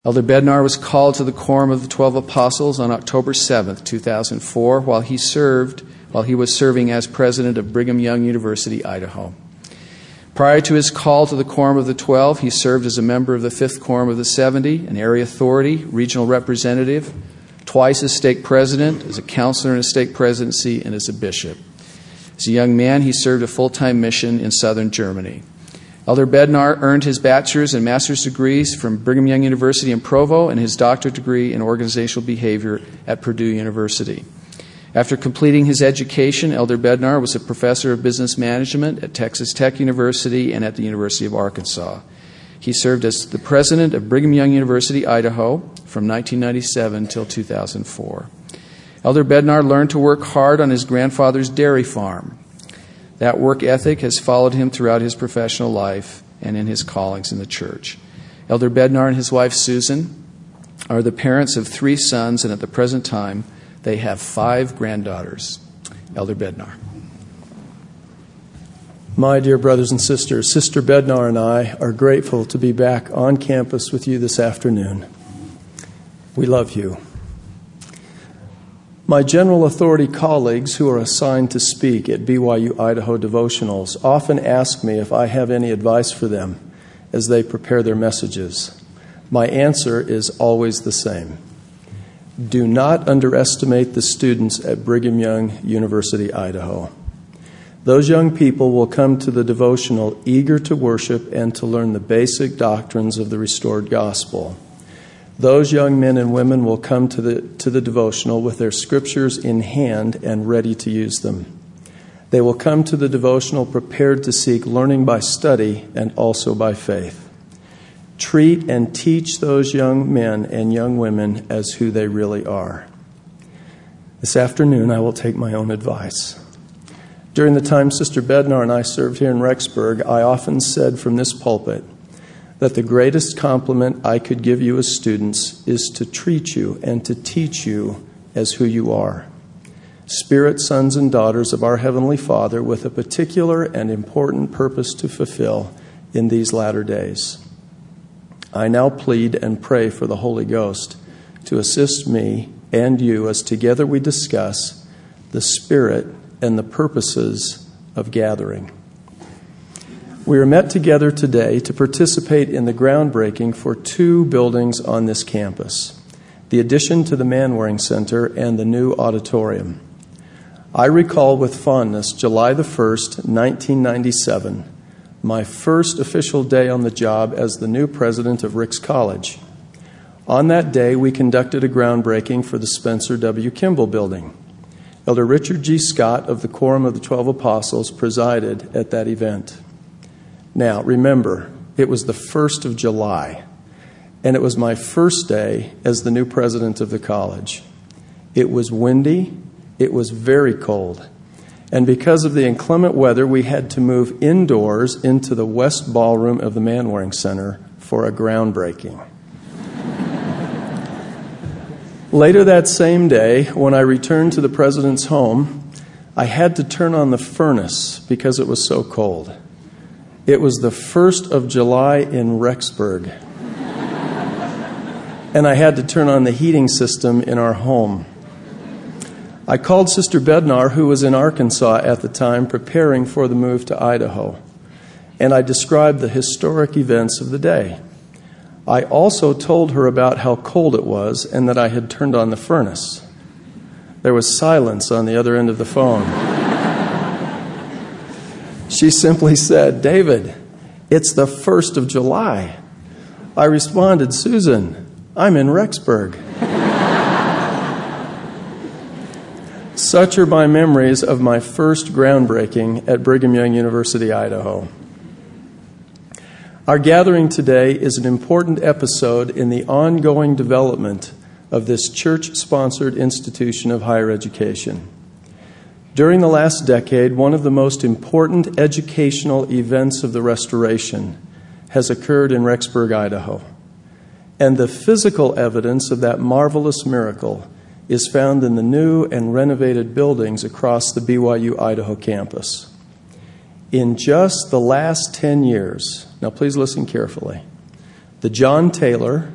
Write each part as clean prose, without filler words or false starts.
Elder Bednar was called to the Quorum of the 12 Apostles on October 7th, 2004, while he was serving as president of Brigham Young University, Idaho. Prior to his call to the Quorum of the 12, he served as a member of the 5th Quorum of the 70, an area authority, regional representative, twice as stake president, as a counselor in a stake presidency, and as a bishop. As a young man, he served a full-time mission in southern Germany. Elder Bednar earned his bachelor's and master's degrees from Brigham Young University in Provo and his doctorate degree in organizational behavior at Purdue University. After completing his education, Elder Bednar was a professor of business management at Texas Tech University and at the University of Arkansas. He served as the president of Brigham Young University, Idaho, from 1997 till 2004. Elder Bednar learned to work hard on his grandfather's dairy farm. That work ethic has followed him throughout his professional life and in his callings in the church. Elder Bednar and his wife Susan are the parents of 3 sons, and at the present time, they have 5 granddaughters. Elder Bednar. My dear brothers and sisters, Sister Bednar and I are grateful to be back on campus with you this afternoon. We love you. My general authority colleagues who are assigned to speak at BYU Idaho devotionals often ask me if I have any advice for them as they prepare their messages. My answer is always the same. Do not underestimate the students at Brigham Young University, Idaho. Those young people will come to the devotional eager to worship and to learn the basic doctrines of the restored gospel. Those young men and women will come to the devotional with their scriptures in hand and ready to use them. They will come to the devotional prepared to seek learning by study and also by faith. Treat and teach those young men and young women as who they really are. This afternoon, I will take my own advice. During the time Sister Bednar and I served here in Rexburg, I often said from this pulpit that the greatest compliment I could give you as students is to treat you and to teach you as who you are. Spirit sons and daughters of our Heavenly Father with a particular and important purpose to fulfill in these latter days. I now plead and pray for the Holy Ghost to assist me and you as together we discuss the spirit and the purposes of gathering. We are met together today to participate in the groundbreaking for 2 buildings on this campus, the addition to the Manwaring Center and the new auditorium. I recall with fondness July the 1st, 1997, my first official day on the job as the new president of Ricks College. On that day, we conducted a groundbreaking for the Spencer W. Kimball Building. Elder Richard G. Scott of the Quorum of the 12 Apostles presided at that event. Now, remember, it was the 1st of July, and it was my first day as the new president of the college. It was windy, it was very cold, and because of the inclement weather, we had to move indoors into the West Ballroom of the Manwaring Center for a groundbreaking. Later that same day, when I returned to the president's home, I had to turn on the furnace because it was so cold. It was the 1st of July in Rexburg, and I had to turn on the heating system in our home. I called Sister Bednar, who was in Arkansas at the time, preparing for the move to Idaho, and I described the historic events of the day. I also told her about how cold it was and that I had turned on the furnace. There was silence on the other end of the phone. She simply said, "David, it's the 1st of July." I responded, "Susan, I'm in Rexburg." Such are my memories of my first groundbreaking at Brigham Young University, Idaho. Our gathering today is an important episode in the ongoing development of this church-sponsored institution of higher education. During the last decade, one of the most important educational events of the Restoration has occurred in Rexburg, Idaho. And the physical evidence of that marvelous miracle is found in the new and renovated buildings across the BYU Idaho campus. In just the last 10 years, now please listen carefully, the John Taylor,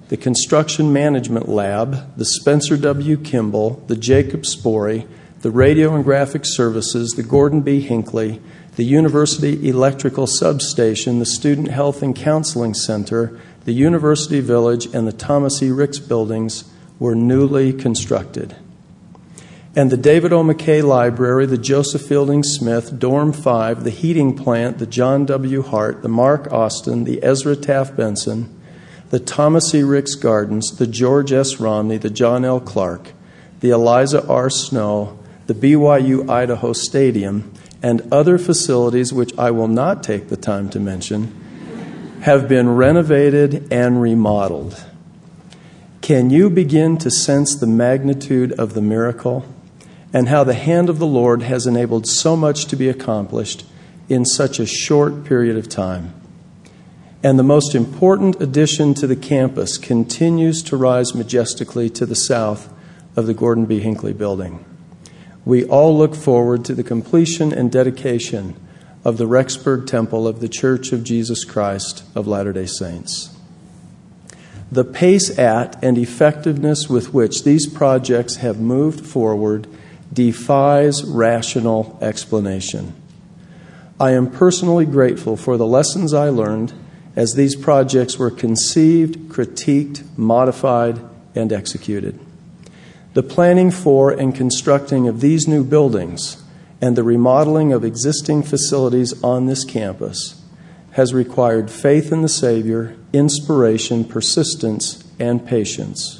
the Construction Management Lab, the Spencer W. Kimball, the Jacob Sporey, the Radio and Graphics Services, the Gordon B. Hinckley, the University Electrical Substation, the Student Health and Counseling Center, the University Village, and the Thomas E. Ricks buildings were newly constructed. And the David O. McKay Library, the Joseph Fielding Smith, Dorm 5, the Heating Plant, the John W. Hart, the Mark Austin, the Ezra Taft Benson, the Thomas E. Ricks Gardens, the George S. Romney, the John L. Clark, the Eliza R. Snow, the BYU Idaho Stadium, and other facilities which I will not take the time to mention, have been renovated and remodeled. Can you begin to sense the magnitude of the miracle and how the hand of the Lord has enabled so much to be accomplished in such a short period of time? And the most important addition to the campus continues to rise majestically to the south of the Gordon B. Hinckley building. We all look forward to the completion and dedication of the Rexburg Temple of the Church of Jesus Christ of Latter-day Saints. The pace at and effectiveness with which these projects have moved forward defies rational explanation. I am personally grateful for the lessons I learned as these projects were conceived, critiqued, modified, and executed. The planning for and constructing of these new buildings and the remodeling of existing facilities on this campus has required faith in the Savior, inspiration, persistence, and patience.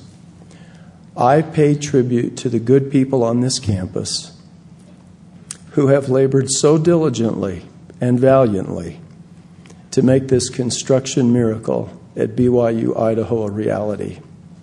I pay tribute to the good people on this campus who have labored so diligently and valiantly to make this construction miracle at BYU Idaho a reality.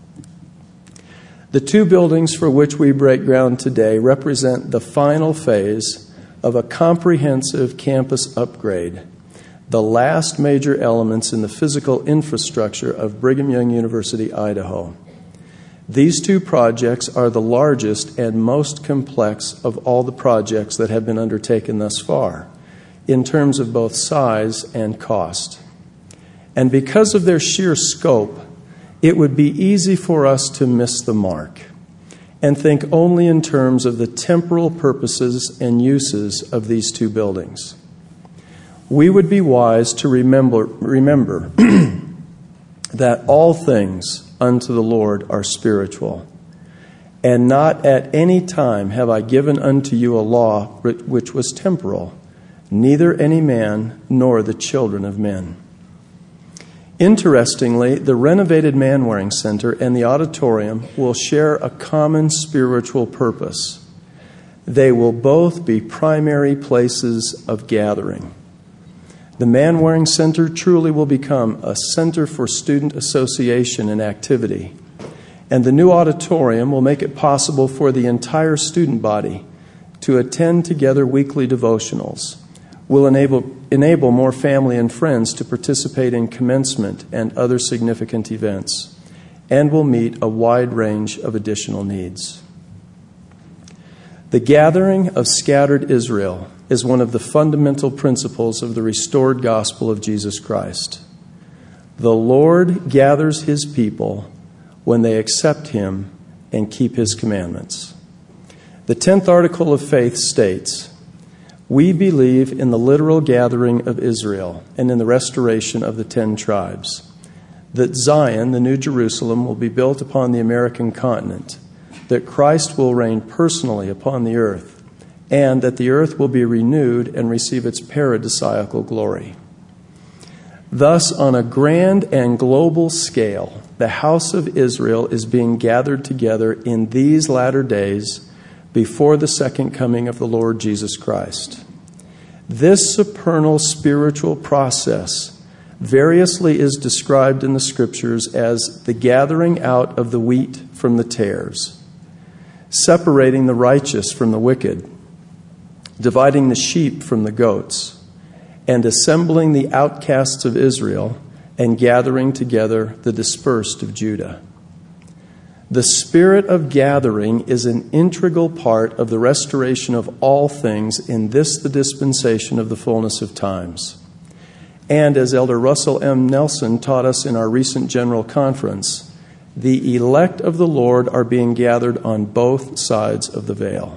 The two buildings for which we break ground today represent the final phase of a comprehensive campus upgrade, the last major elements in the physical infrastructure of Brigham Young University, Idaho. These two projects are the largest and most complex of all the projects that have been undertaken thus far, in terms of both size and cost. And because of their sheer scope, it would be easy for us to miss the mark and think only in terms of the temporal purposes and uses of these two buildings. We would be wise to remember that all things unto the Lord are spiritual, and not at any time have I given unto you a law which was temporal, neither any man nor the children of men. Interestingly, the renovated Manwaring Center and the auditorium will share a common spiritual purpose. They will both be primary places of gathering. The Manwaring Center truly will become a center for student association and activity, and the new auditorium will make it possible for the entire student body to attend together weekly devotionals, will enable more family and friends to participate in commencement and other significant events, and will meet a wide range of additional needs. The gathering of scattered Israel is one of the fundamental principles of the restored gospel of Jesus Christ. The Lord gathers his people when they accept him and keep his commandments. The 10th article of faith states, "We believe in the literal gathering of Israel and in the restoration of the 10 tribes, that Zion, the New Jerusalem, will be built upon the American continent, that Christ will reign personally upon the earth, and that the earth will be renewed and receive its paradisiacal glory." Thus, on a grand and global scale, the house of Israel is being gathered together in these latter days before the second coming of the Lord Jesus Christ. This supernal spiritual process variously is described in the Scriptures as the gathering out of the wheat from the tares, separating the righteous from the wicked, dividing the sheep from the goats, and assembling the outcasts of Israel and gathering together the dispersed of Judah. The spirit of gathering is an integral part of the restoration of all things in this, the dispensation of the fullness of times. And as Elder Russell M. Nelson taught us in our recent General Conference, The elect of the Lord are being gathered on both sides of the veil.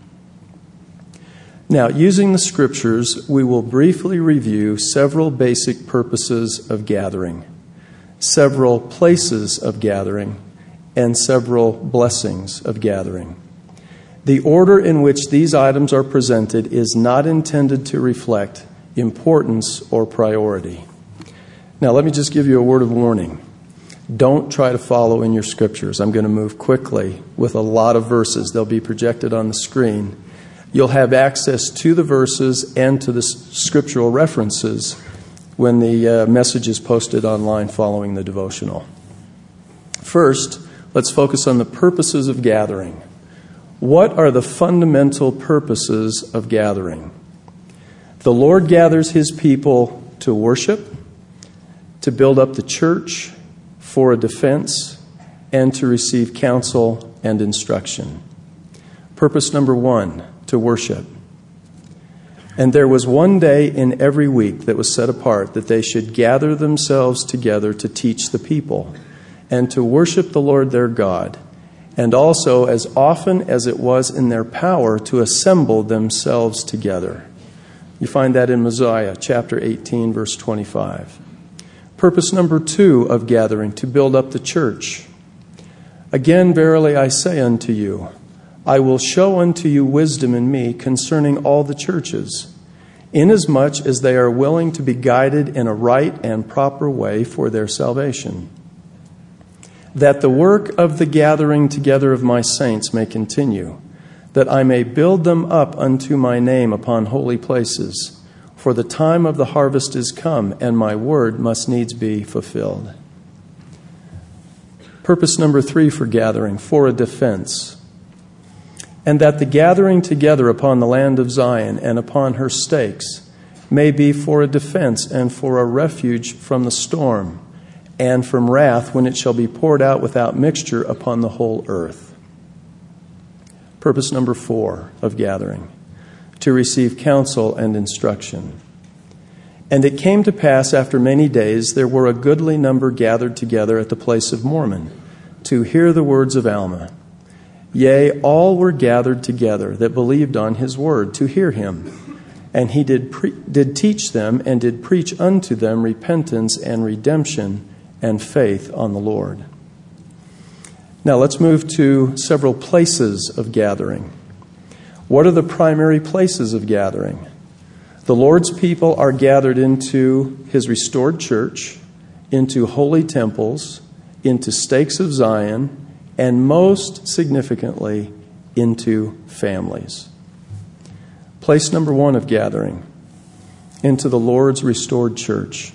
Now, using the scriptures, we will briefly review several basic purposes of gathering, several places of gathering, and several blessings of gathering. The order in which these items are presented is not intended to reflect importance or priority. Now, let me just give you a word of warning. Don't try to follow in your scriptures. I'm going to move quickly with a lot of verses. They'll be projected on the screen. You'll have access to the verses and to the scriptural references when the message is posted online following the devotional. First, let's focus on the purposes of gathering. What are the fundamental purposes of gathering? The Lord gathers His people to worship, to build up the church, for a defense, and to receive counsel and instruction. Purpose number 1, to worship. And there was one day in every week that was set apart that they should gather themselves together to teach the people and to worship the Lord their God, and also as often as it was in their power to assemble themselves together. You find that in Mosiah chapter 18, verse 25. Purpose number 2 of gathering, to build up the church. Again, verily I say unto you, I will show unto you wisdom in me concerning all the churches, inasmuch as they are willing to be guided in a right and proper way for their salvation, that the work of the gathering together of my saints may continue, that I may build them up unto my name upon holy places. For the time of the harvest is come, and my word must needs be fulfilled. Purpose number 3 for gathering, for a defense. And that the gathering together upon the land of Zion and upon her stakes may be for a defense and for a refuge from the storm, and from wrath when it shall be poured out without mixture upon the whole earth. Purpose number 4 of gathering, to receive counsel and instruction. And it came to pass after many days, there were a goodly number gathered together at the place of Mormon, to hear the words of Alma. Yea, all were gathered together that believed on his word, to hear him. And he did teach them, and did preach unto them repentance and redemption and faith on the Lord. Now let's move to several places of gathering. What are the primary places of gathering? The Lord's people are gathered into His restored church, into holy temples, into stakes of Zion, and most significantly, into families. Place number 1 of gathering, into the Lord's restored church.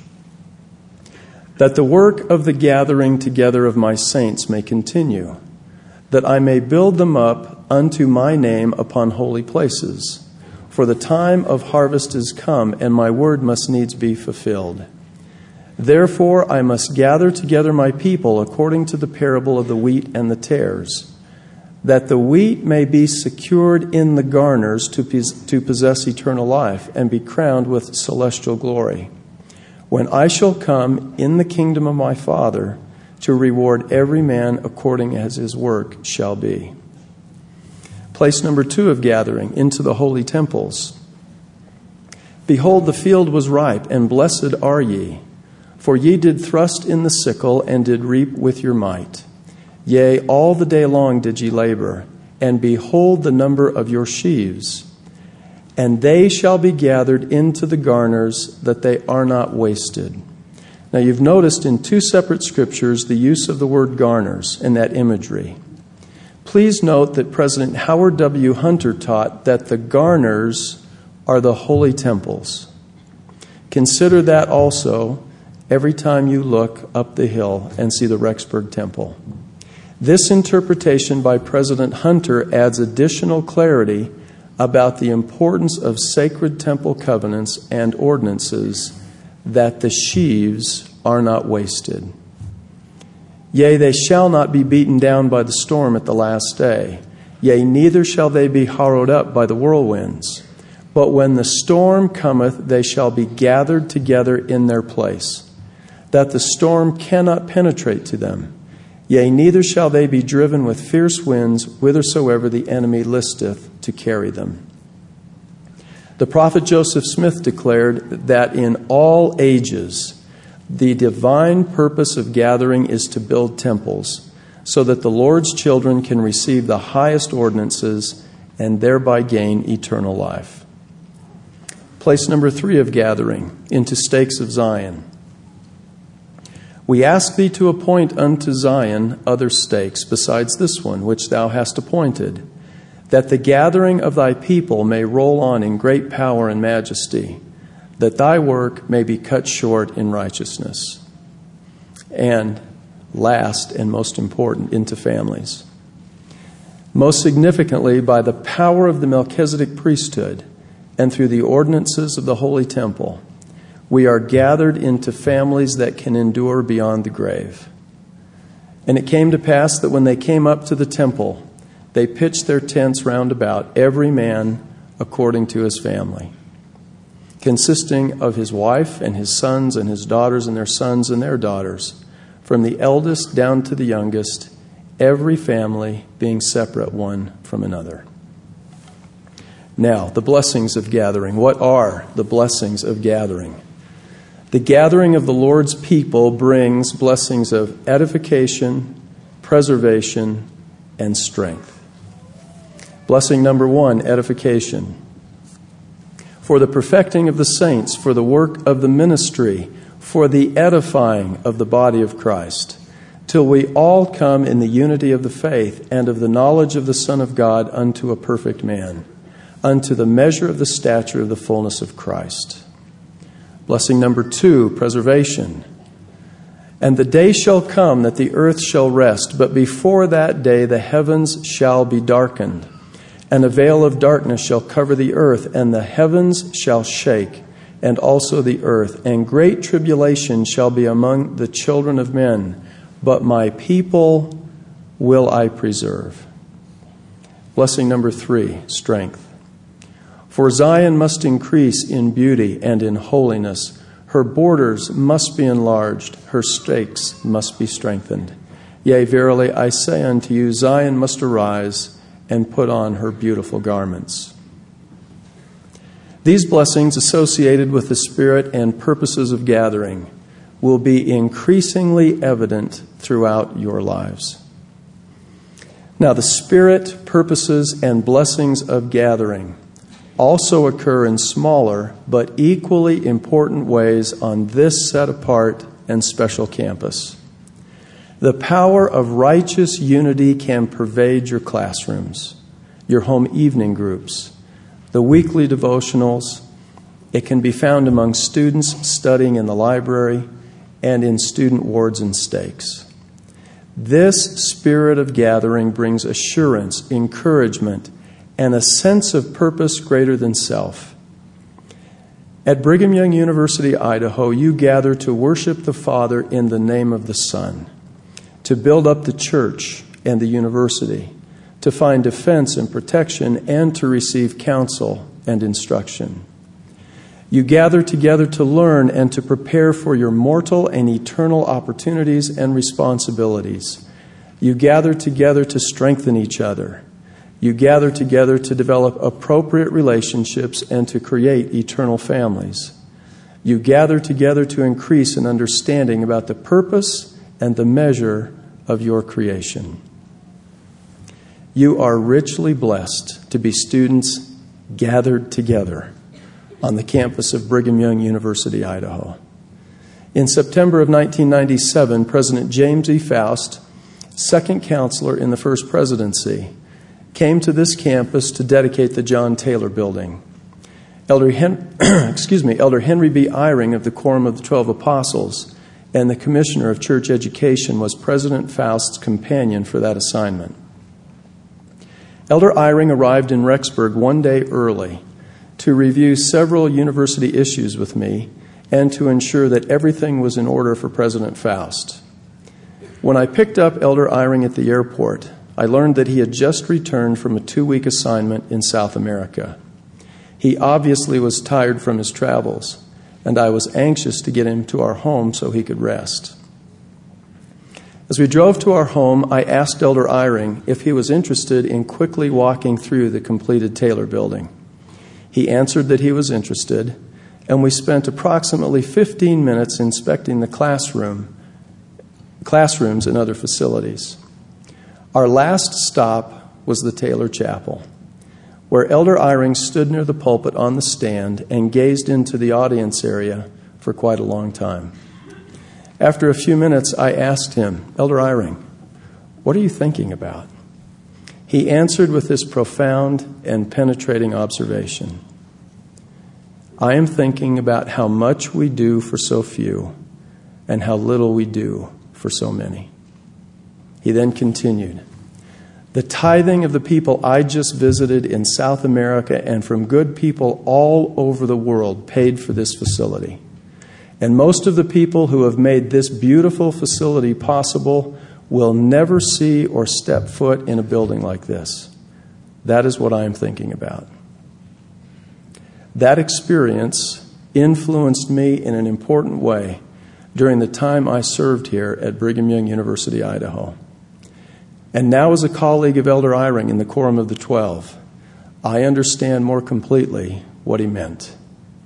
That the work of the gathering together of my saints may continue, that I may build them up unto my name upon holy places. For the time of harvest is come, and my word must needs be fulfilled. Therefore I must gather together my people according to the parable of the wheat and the tares, that the wheat may be secured in the garners to possess eternal life and be crowned with celestial glory, when I shall come in the kingdom of my Father to reward every man according as his work shall be. Place number 2 of gathering, into the holy temples. Behold, the field was ripe, and blessed are ye, for ye did thrust in the sickle, and did reap with your might. Yea, all the day long did ye labor, and behold the number of your sheaves. And they shall be gathered into the garners, that they are not wasted. Now you've noticed in 2 separate scriptures the use of the word garners in that imagery. Please note that President Howard W. Hunter taught that the garners are the holy temples. Consider that also every time you look up the hill and see the Rexburg Temple. This interpretation by President Hunter adds additional clarity about the importance of sacred temple covenants and ordinances, that the sheaves are not wasted. Yea, they shall not be beaten down by the storm at the last day. Yea, neither shall they be harrowed up by the whirlwinds. But when the storm cometh, they shall be gathered together in their place, that the storm cannot penetrate to them. Yea, neither shall they be driven with fierce winds whithersoever the enemy listeth to carry them. The prophet Joseph Smith declared that in all ages the divine purpose of gathering is to build temples, so that the Lord's children can receive the highest ordinances and thereby gain eternal life. Place number 3 of gathering, into stakes of Zion. We ask thee to appoint unto Zion other stakes besides this one which thou hast appointed, that the gathering of thy people may roll on in great power and majesty, that thy work may be cut short in righteousness. And last and most important, into families. Most significantly, by the power of the Melchizedek priesthood and through the ordinances of the Holy Temple, we are gathered into families that can endure beyond the grave. And it came to pass that when they came up to the temple, they pitched their tents round about, every man according to his family, consisting of his wife and his sons and his daughters and their sons and their daughters, from the eldest down to the youngest, every family being separate one from another. Now, the blessings of gathering. What are the blessings of gathering? The gathering of the Lord's people brings blessings of edification, preservation, and strength. Blessing number 1, edification. For the perfecting of the saints, for the work of the ministry, for the edifying of the body of Christ, till we all come in the unity of the faith and of the knowledge of the Son of God unto a perfect man, unto the measure of the stature of the fullness of Christ. Blessing number 2, preservation. And the day shall come that the earth shall rest, but before that day the heavens shall be darkened, and a veil of darkness shall cover the earth, and the heavens shall shake, and also the earth, and great tribulation shall be among the children of men, but my people will I preserve. Blessing number 3, strength. For Zion must increase in beauty and in holiness. Her borders must be enlarged. Her stakes must be strengthened. Yea, verily, I say unto you, Zion must arise and put on her beautiful garments. These blessings associated with the spirit and purposes of gathering will be increasingly evident throughout your lives. Now, the spirit, purposes, and blessings of gathering also occur in smaller but equally important ways on this set apart and special campus. The power of righteous unity can pervade your classrooms, your home evening groups, the weekly devotionals. It can be found among students studying in the library and in student wards and stakes. This spirit of gathering brings assurance, encouragement, and a sense of purpose greater than self. At Brigham Young University, Idaho, you gather to worship the Father in the name of the Son, to build up the church and the university, to find defense and protection, and to receive counsel and instruction. You gather together to learn and to prepare for your mortal and eternal opportunities and responsibilities. You gather together to strengthen each other. You gather together to develop appropriate relationships and to create eternal families. You gather together to increase an understanding about the purpose and the measure of your creation. You are richly blessed to be students gathered together on the campus of Brigham Young University, Idaho. In September of 1997, President James E. Faust, second counselor in the first presidency, came to this campus to dedicate the John Taylor Building. Elder Henry B. Eyring of the Quorum of the 12 Apostles and the Commissioner of Church Education was President Faust's companion for that assignment. Elder Eyring arrived in Rexburg one day early to review several university issues with me and to ensure that everything was in order for President Faust. When I picked up Elder Eyring at the airport, I learned that he had just returned from a 2-week assignment in South America. He obviously was tired from his travels, and I was anxious to get him to our home so he could rest. As we drove to our home, I asked Elder Eyring if he was interested in quickly walking through the completed Taylor building. He answered that he was interested, and we spent approximately 15 minutes inspecting the classrooms and other facilities. Our last stop was the Taylor Chapel, where Elder Eyring stood near the pulpit on the stand and gazed into the audience area for quite a long time. After a few minutes, I asked him, Elder Eyring, what are you thinking about? He answered with this profound and penetrating observation. I am thinking about how much we do for so few and how little we do for so many. He then continued, the tithing of the people I just visited in South America and from good people all over the world paid for this facility. And most of the people who have made this beautiful facility possible will never see or step foot in a building like this. That is what I am thinking about. That experience influenced me in an important way during the time I served here at Brigham Young University, Idaho. And now as a colleague of Elder Eyring in the Quorum of the 12, I understand more completely what he meant.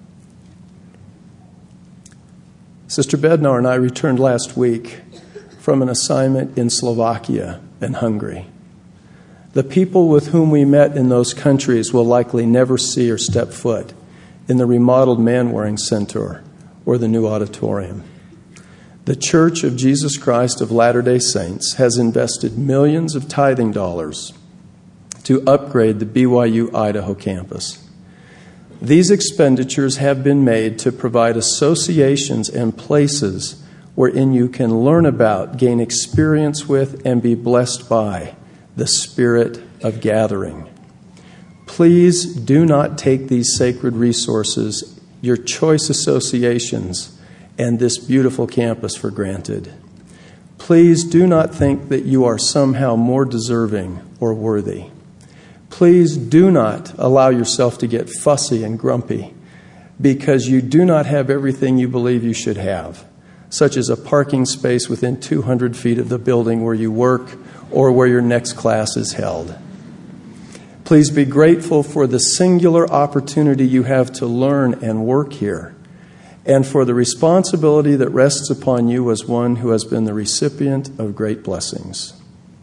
Sister Bednar and I returned last week from an assignment in Slovakia and Hungary. The people with whom we met in those countries will likely never see or step foot in the remodeled Manwaring Center or the new auditorium. The Church of Jesus Christ of Latter-day Saints has invested millions of tithing dollars to upgrade the BYU Idaho campus. These expenditures have been made to provide associations and places wherein you can learn about, gain experience with, and be blessed by the spirit of gathering. Please do not take these sacred resources, your choice associations, and this beautiful campus for granted. Please do not think that you are somehow more deserving or worthy. Please do not allow yourself to get fussy and grumpy because you do not have everything you believe you should have, such as a parking space within 200 feet of the building where you work or where your next class is held. Please be grateful for the singular opportunity you have to learn and work here, and for the responsibility that rests upon you as one who has been the recipient of great blessings.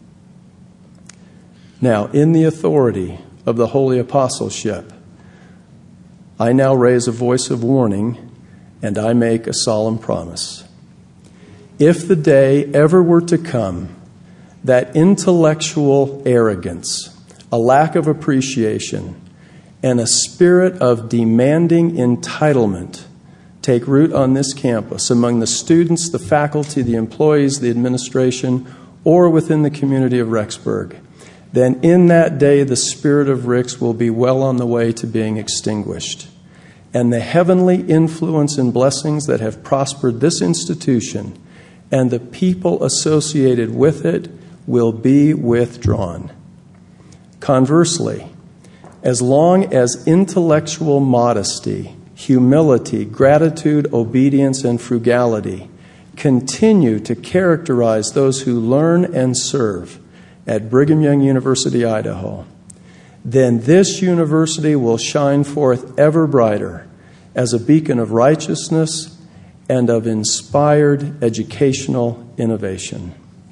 Now, in the authority of the Holy Apostleship, I now raise a voice of warning, and I make a solemn promise. If the day ever were to come that intellectual arrogance, a lack of appreciation, and a spirit of demanding entitlement take root on this campus among the students, the faculty, the employees, the administration, or within the community of Rexburg, then in that day the spirit of Rix will be well on the way to being extinguished. And the heavenly influence and blessings that have prospered this institution and the people associated with it will be withdrawn. Conversely, as long as intellectual modesty, humility, gratitude, obedience, and frugality continue to characterize those who learn and serve at Brigham Young University, Idaho, then this university will shine forth ever brighter as a beacon of righteousness and of inspired educational innovation.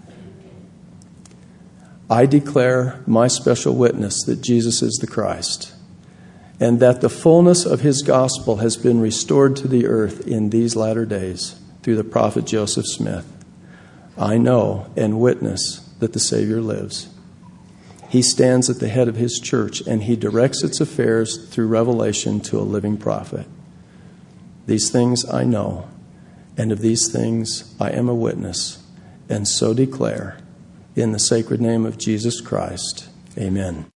I declare my special witness that Jesus is the Christ, and that the fullness of his gospel has been restored to the earth in these latter days through the prophet Joseph Smith. I know and witness that the Savior lives. He stands at the head of his church, and he directs its affairs through revelation to a living prophet. These things I know, and of these things I am a witness, and so declare, in the sacred name of Jesus Christ. Amen.